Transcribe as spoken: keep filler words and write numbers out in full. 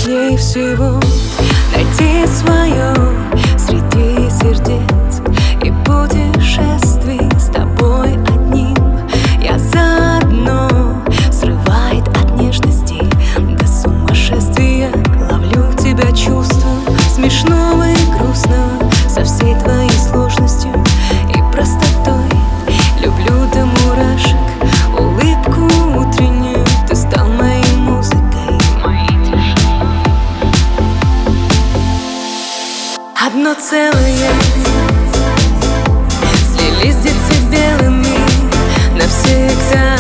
сложнее всего найти свое среди сердец и путешествий с тобой одним. Я заодно, срывает от нежности до сумасшествия. Ловлю тебя, чувствую смешного и грустного, со всей твоей сложностью и простотой. Люблю до мурашек улыбку утреннюю, ты стал моей музыкой, моей тишиной. Одно целое слились дети белыми навсегда.